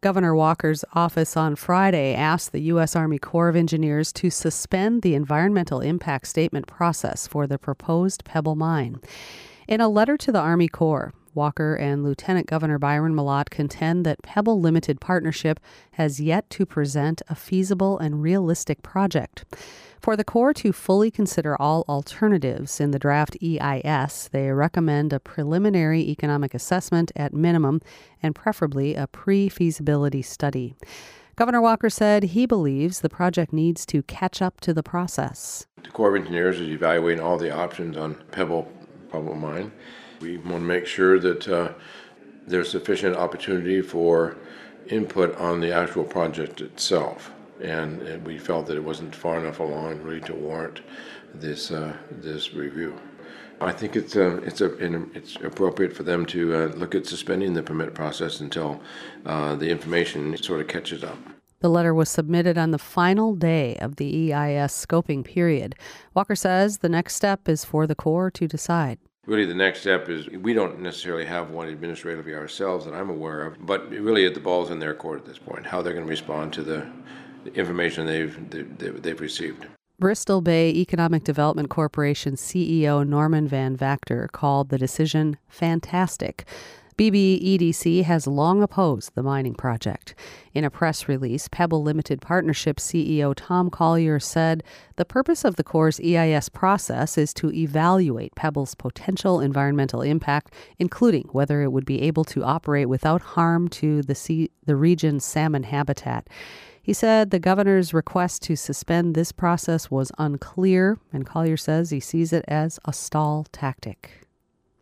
Governor Walker's office on Friday asked the U.S. Army Corps of Engineers to suspend the environmental impact statement process for the proposed Pebble Mine. In a letter to the Army Corps, Walker and Lieutenant Governor Byron Mallott contend that Pebble Limited Partnership has yet to present a feasible and realistic project. For the Corps to fully consider all alternatives in the draft EIS, they recommend a preliminary economic assessment at minimum and preferably a pre-feasibility study. Governor Walker said he believes the project needs to catch up to the process. The Corps of Engineers is evaluating all the options on Pebble Mine. We want to make sure that there's sufficient opportunity for input on the actual project itself. And we felt that it wasn't far enough along really to warrant this review. I think it's appropriate for them to look at suspending the permit process until the information sort of catches up. The letter was submitted on the final day of the EIS scoping period. Walker says the next step is for the Corps to decide. Really, the next step is we don't necessarily have one administratively ourselves that I'm aware of, but really the ball's in their court at this point, how they're going to respond to the information they've received. Bristol Bay Economic Development Corporation CEO Norman Van Vactor called the decision fantastic. BBEDC has long opposed the mining project. In a press release, Pebble Limited Partnership CEO Tom Collier said the purpose of the Corps' EIS process is to evaluate Pebble's potential environmental impact, including whether it would be able to operate without harm to the region's salmon habitat. He said the governor's request to suspend this process was unclear, and Collier says he sees it as a stall tactic.